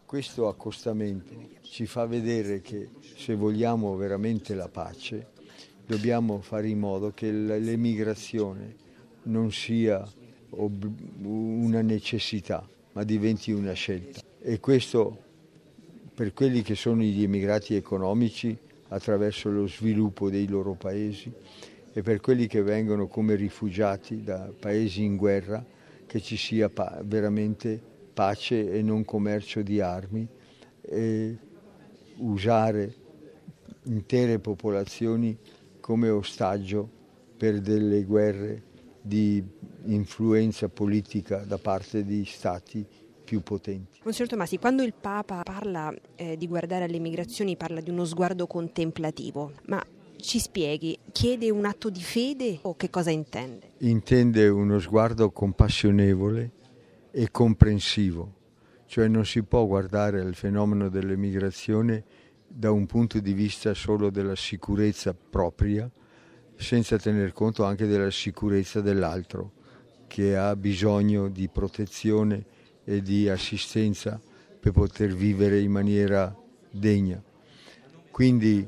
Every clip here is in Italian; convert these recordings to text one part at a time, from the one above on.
Questo accostamento ci fa vedere che se vogliamo veramente la pace dobbiamo fare in modo che l'emigrazione non sia una necessità, ma diventi una scelta. E questo per quelli che sono gli immigrati economici attraverso lo sviluppo dei loro paesi e per quelli che vengono come rifugiati da paesi in guerra, che ci sia veramente pace e non commercio di armi, e usare intere popolazioni come ostaggio per delle guerre di influenza politica da parte di stati più potenti. Monsignor Tomasi, quando il Papa parla di guardare alle migrazioni parla di uno sguardo contemplativo, ma ci spieghi, chiede un atto di fede o che cosa intende? Intende uno sguardo compassionevole e comprensivo, cioè non si può guardare al fenomeno dell'emigrazione da un punto di vista solo della sicurezza propria, senza tener conto anche della sicurezza dell'altro, che ha bisogno di protezione e di assistenza per poter vivere in maniera degna. Quindi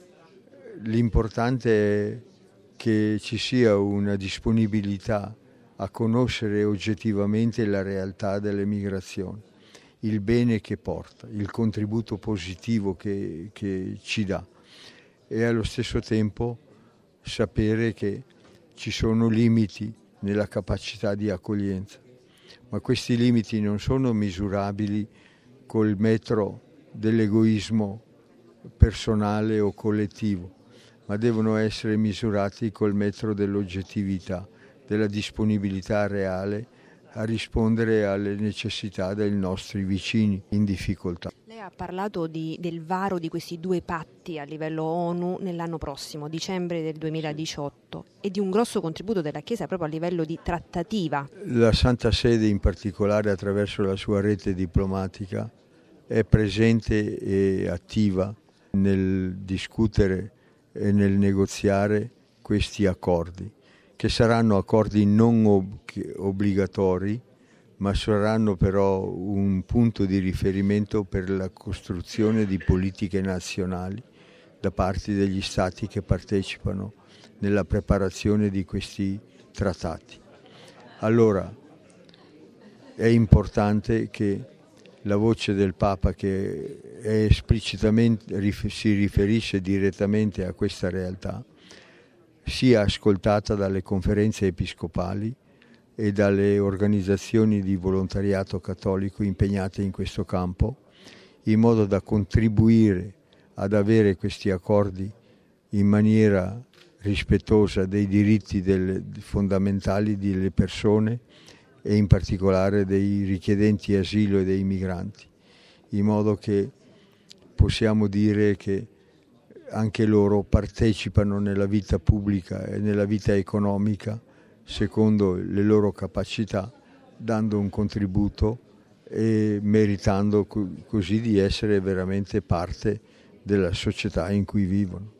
l'importante è che ci sia una disponibilità a conoscere oggettivamente la realtà dell'emigrazione, il bene che porta, il contributo positivo che ci dà e allo stesso tempo sapere che ci sono limiti nella capacità di accoglienza, ma questi limiti non sono misurabili col metro dell'egoismo personale o collettivo, ma devono essere misurati col metro dell'oggettività, della disponibilità reale a rispondere alle necessità dei nostri vicini in difficoltà. Lei ha parlato del varo di questi 2 patti a livello ONU nell'anno prossimo, dicembre del 2018, e di un grosso contributo della Chiesa proprio a livello di trattativa. La Santa Sede in particolare attraverso la sua rete diplomatica è presente e attiva nel discutere e nel negoziare questi accordi, che saranno accordi non obbligatori, ma saranno però un punto di riferimento per la costruzione di politiche nazionali da parte degli Stati che partecipano nella preparazione di questi trattati. Allora è importante che la voce del Papa, che è esplicitamente si riferisce direttamente a questa realtà, sia ascoltata dalle conferenze episcopali e dalle organizzazioni di volontariato cattolico impegnate in questo campo, in modo da contribuire ad avere questi accordi in maniera rispettosa dei diritti fondamentali delle persone e in particolare dei richiedenti asilo e dei migranti, in modo che possiamo dire che anche loro partecipano nella vita pubblica e nella vita economica secondo le loro capacità, dando un contributo e meritando così di essere veramente parte della società in cui vivono.